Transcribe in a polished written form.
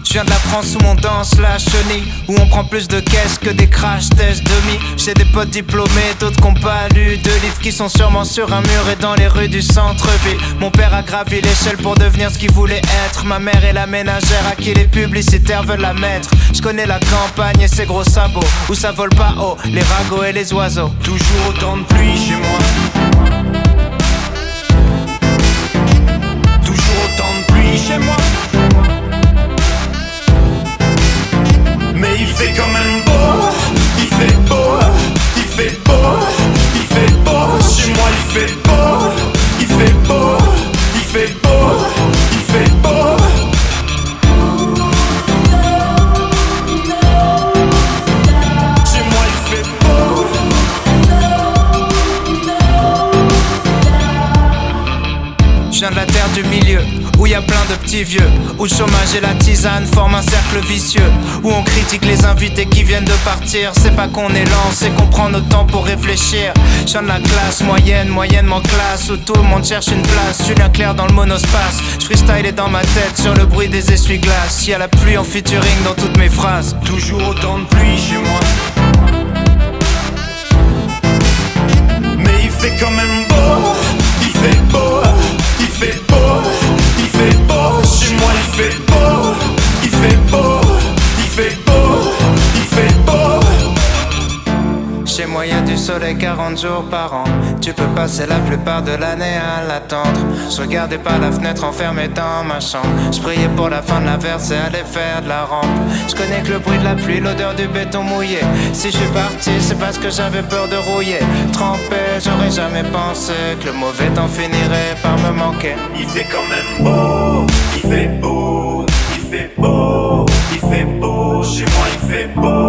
Je viens de la France où on danse la chenille, où on prend plus de caisses que des crash tests demi. J'ai des potes diplômés, d'autres qui n'ont pas lu de livres, qui sont sûrement sur un mur et dans les rues du centre-ville. Mon père a gravi l'échelle pour devenir ce qu'il voulait être. Ma mère est la ménagère à qui les publicitaires veulent la mettre. Je connais la campagne et ses gros sabots, où ça vole pas haut, les ragots et les oiseaux. Toujours autant de pluie chez moi. Toujours autant de pluie chez moi. Mais il fait quand même beau, il fait beau, il fait beau, il fait beau. Chez moi il fait beau, il fait beau, il fait beau, il fait beau. Chez moi il fait beau. Je viens de la terre du milieu, où y a plein de petits vieux, où le chômage et la tisane forment un cercle vicieux, où on critique les invités qui viennent de partir. C'est pas qu'on est lent, c'est qu'on prend notre temps pour réfléchir. Je viens de la classe moyenne, moyennement classe, où tout le monde cherche une place. Julien Clerc dans le monospace, je freestyle est dans ma tête sur le bruit des essuie-glaces. Y a la pluie en featuring dans toutes mes phrases. Toujours autant de pluie chez moi. Mais il fait quand même beau, il fait beau, il fait beau, il fait beau. Chez moi il fait beau, il fait beau, il fait beau, il fait beau. Chez moi y'a du soleil 40 jours par an. Tu peux passer la plupart de l'année à l'attendre. Je regardais par la fenêtre enfermé dans ma chambre. Je priais pour la fin de la verse et aller faire de la rampe. Je connais que le bruit de la pluie, l'odeur du béton mouillé. Si je suis parti c'est parce que j'avais peur de rouiller. Trempé, j'aurais jamais pensé que le mauvais temps finirait par me manquer. Il fait quand même beau, il fait beau, il fait beau, il fait beau. Chez moi il fait beau.